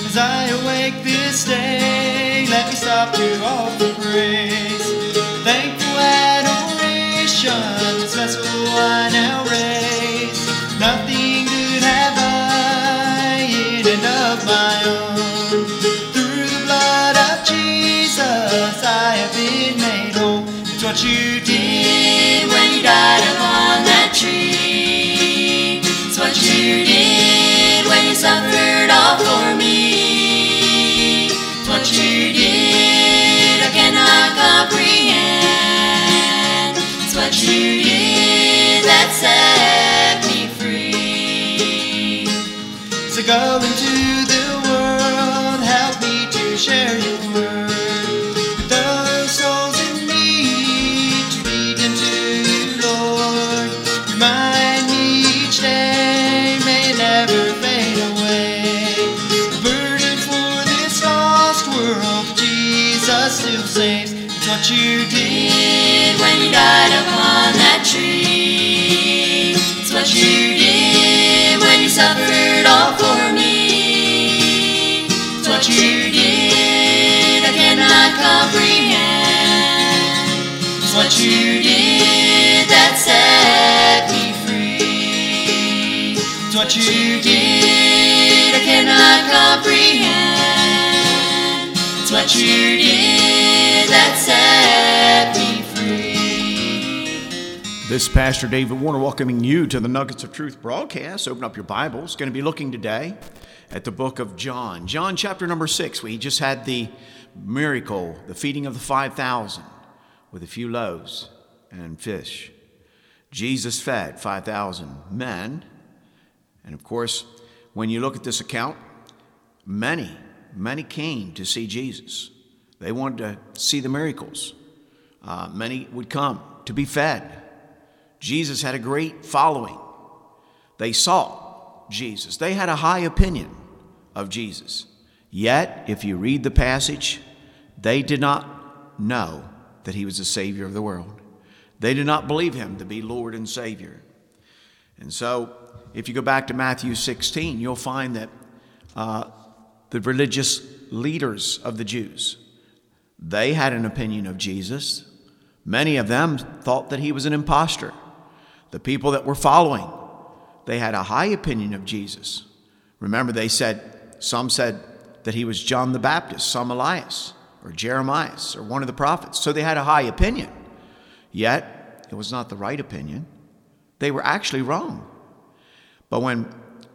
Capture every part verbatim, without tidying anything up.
As I awake this day, let me stop to offer praise. Thankful adoration, special I now raise. Nothing good have I in and of my own. Through the blood of Jesus, I have been made whole. It's what you did when you died upon that tree. It's what you did when you suffered all for me. It's what you did I cannot comprehend. It's what you did that set me free. So go into the world, help me to share your word. With those souls in need, to lead them to you, Lord. Remind me each day, may it never fade away. The burden for this lost world, Jesus still saves. It's what you did when you died upon that tree. It's what you did when you suffered all for me. It's what you did I cannot comprehend. It's what you did that set me free. It's what you did I cannot comprehend. It's what you did that set me free. This is Pastor David Warner welcoming you to the Nuggets of Truth broadcast. Open up your Bibles. Going to be looking today at the book of John. John chapter number six. We just had the miracle, the feeding of the five thousand with a few loaves and fish. Jesus fed five thousand men. And of course, when you look at this account, many, many came to see Jesus. They wanted to see the miracles. Uh, many would come to be fed. Jesus had a great following. They saw Jesus. They had a high opinion of Jesus. Yet, if you read the passage, they did not know that he was the Savior of the world. They did not believe him to be Lord and Savior. And so, if you go back to Matthew sixteen, you'll find that uh, the religious leaders of the Jews, they had an opinion of Jesus. Many of them thought that he was an imposter. The people that were following, they had a high opinion of Jesus. Remember, they said, some said that he was John the Baptist, some Elias, or Jeremiah, or one of the prophets. So they had a high opinion. Yet, it was not the right opinion. They were actually wrong. But when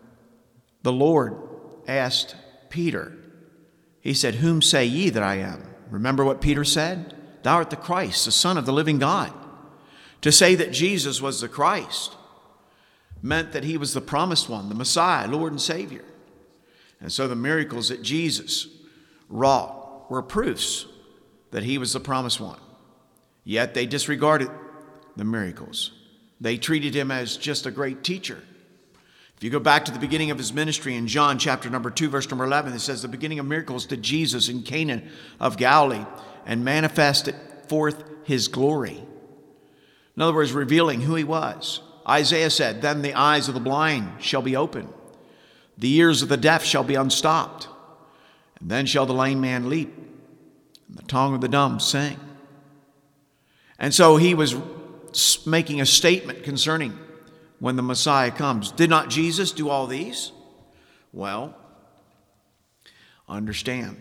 the Lord asked Peter, he said, "Whom say ye that I am?" Remember what Peter said? "Thou art the Christ, the Son of the living God." To say that Jesus was the Christ meant that he was the promised one, the Messiah, Lord and Savior. And so the miracles that Jesus wrought were proofs that he was the promised one. Yet they disregarded the miracles. They treated him as just a great teacher. If you go back to the beginning of his ministry in John chapter number two, verse number eleven, it says, "The beginning of miracles did Jesus in Cana of Galilee, and manifested forth his glory." In other words, revealing who he was. Isaiah said, "Then the eyes of the blind shall be opened, the ears of the deaf shall be unstopped, and then shall the lame man leap, and the tongue of the dumb sing." And so he was making a statement concerning when the Messiah comes. Did not Jesus do all these? Well, understand.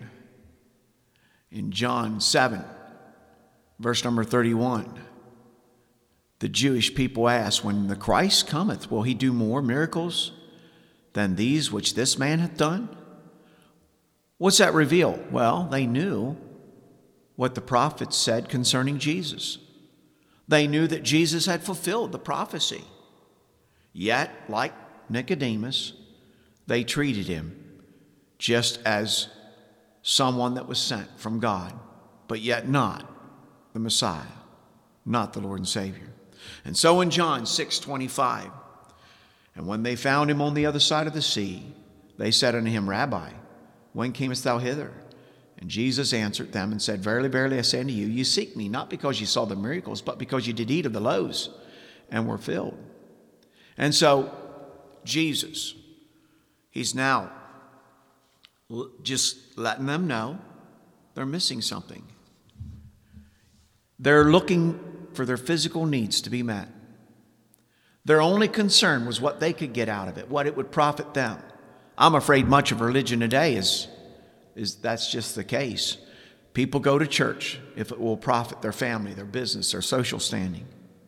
In John seven, verse number thirty-one, the Jewish people asked, "When the Christ cometh, will he do more miracles than these which this man hath done?" What's that reveal? Well, they knew what the prophets said concerning Jesus. They knew that Jesus had fulfilled the prophecy. Yet, like Nicodemus, they treated him just as someone that was sent from God, but yet not the Messiah, not the Lord and Savior. And so in John six twenty-five, "And when they found him on the other side of the sea, they said unto him, Rabbi, when camest thou hither? And Jesus answered them and said, Verily, verily, I say unto you, you seek me, not because you saw the miracles, but because you did eat of the loaves and were filled." And so, Jesus, he's now just letting them know they're missing something. They're looking for their physical needs to be met. Their only concern was what they could get out of it, what it would profit them. I'm afraid much of religion today is, is that's just the case. People go to church if it will profit their family, their business, their social standing.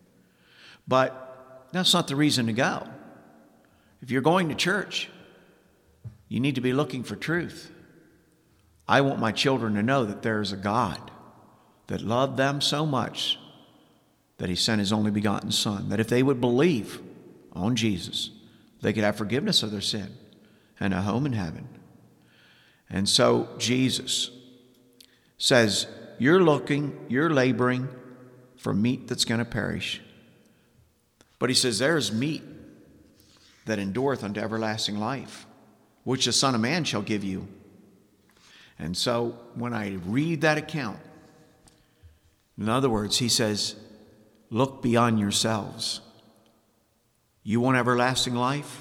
But that's not the reason to go. If you're going to church, you need to be looking for truth. I want my children to know that there is a God that loved them so much that he sent his only begotten Son, that if they would believe on Jesus, they could have forgiveness of their sin and a home in heaven. And so Jesus says, you're looking, you're laboring for meat that's going to perish. But he says, there is meat that endureth unto everlasting life, which the Son of Man shall give you. And so when I read that account, in other words, he says, look beyond yourselves. You want everlasting life?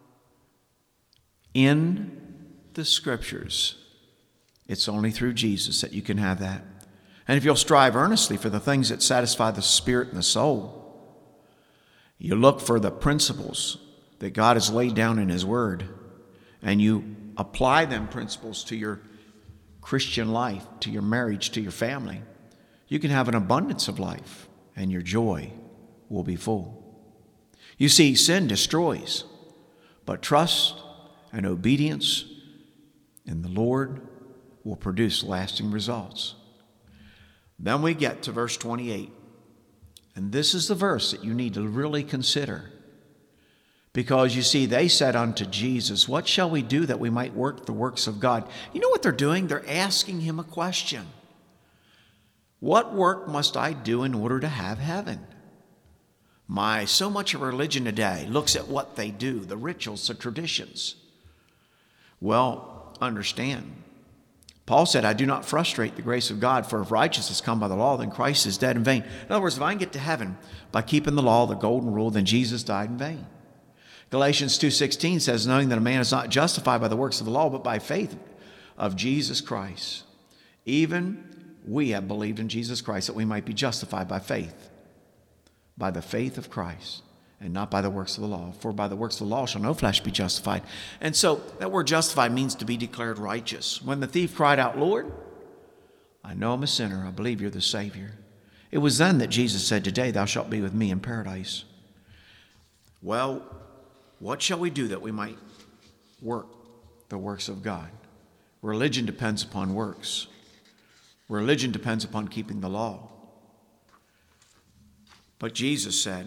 In the Scriptures, it's only through Jesus that you can have that. And if you'll strive earnestly for the things that satisfy the spirit and the soul, you look for the principles that God has laid down in his word, and you apply them principles to your Christian life, to your marriage, to your family, you can have an abundance of life, and your joy will be full. You see, sin destroys, but trust and obedience in the Lord will produce lasting results. Then we get to verse twenty-eight, and this is the verse that you need to really consider. Because you see, they said unto Jesus, what shall we do that we might work the works of God? You know what they're doing? They're asking him a question. What work must I do in order to have heaven? My, so much of religion today looks at what they do, the rituals, the traditions. Well, understand. Paul said, I do not frustrate the grace of God, for if righteousness come by the law, then Christ is dead in vain. In other words, if I can get to heaven by keeping the law, the golden rule, then Jesus died in vain. Galatians two sixteen says, knowing that a man is not justified by the works of the law, but by faith of Jesus Christ. Even we have believed in Jesus Christ that we might be justified by faith, by the faith of Christ, and not by the works of the law. For by the works of the law shall no flesh be justified. And so that word justified means to be declared righteous. When the thief cried out, Lord, I know I'm a sinner. I believe you're the Savior. It was then that Jesus said, today thou shalt be with me in paradise. Well, what shall we do that we might work the works of God? Religion depends upon works. Religion depends upon keeping the law. But Jesus said,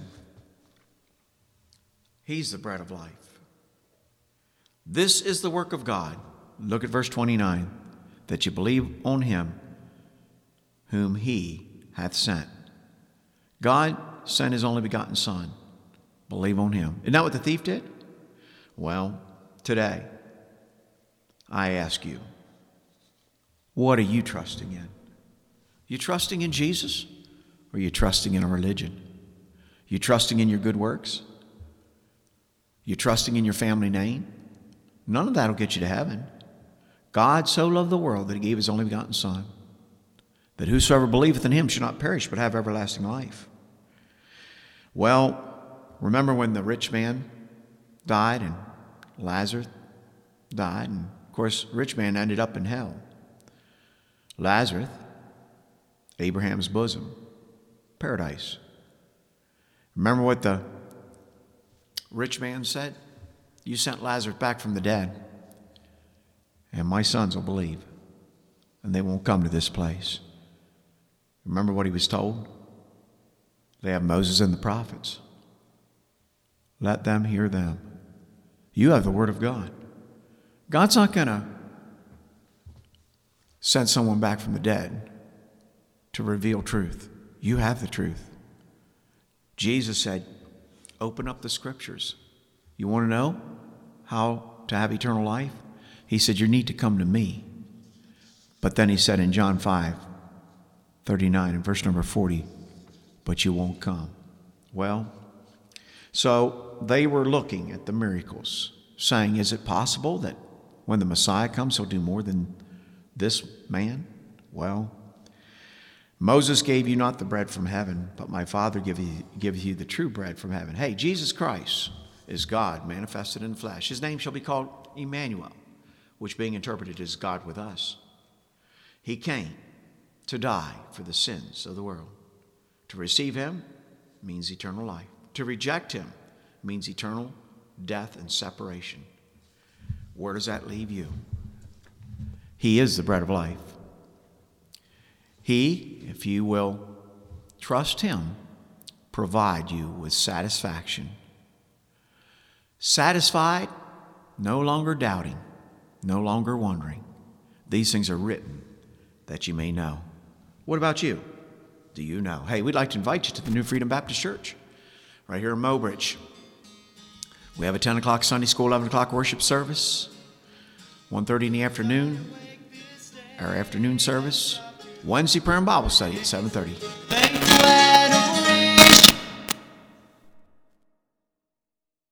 he's the bread of life. This is the work of God. Look at verse twenty-nine. That you believe on him whom he hath sent. God sent his only begotten Son. Believe on him. Isn't that what the thief did? Well, today, I ask you, what are you trusting in? You trusting in Jesus, or are you trusting in a religion? You trusting in your good works? You trusting in your family name? None of that will get you to heaven. God so loved the world that he gave his only begotten Son, that whosoever believeth in him should not perish but have everlasting life. Well, remember when the rich man died and Lazarus died, and of course, rich man ended up in hell. Lazarus, Abraham's bosom, paradise. Remember what the rich man said? You sent Lazarus back from the dead, and my sons will believe, and they won't come to this place. Remember what he was told? They have Moses and the prophets. Let them hear them. You have the word of God. God's not going to send someone back from the dead to reveal truth. You have the truth. Jesus said, open up the Scriptures. You want to know how to have eternal life? He said, you need to come to me. But then he said in John five thirty-nine and verse number forty, but you won't come. Well, so they were looking at the miracles, saying, is it possible that When the Messiah comes, he'll do more than this man? Well, Moses gave you not the bread from heaven, but my Father giveth you, giveth you the true bread from heaven. Hey, Jesus Christ is God manifested in flesh. His name shall be called Emmanuel, which being interpreted is God with us. He came to die for the sins of the world. To receive him means eternal life. To reject him means eternal death and separation. Where does that leave you? He is the bread of life. He, if you will trust him, provide you with satisfaction. Satisfied, no longer doubting, no longer wondering. These things are written that you may know. What about you? Do you know? Hey, we'd like to invite you to the New Freedom Baptist Church right here in Mobridge. We have a ten o'clock Sunday school, eleven o'clock worship service, one thirty in the afternoon, our afternoon service, Wednesday prayer and Bible study at seven thirty.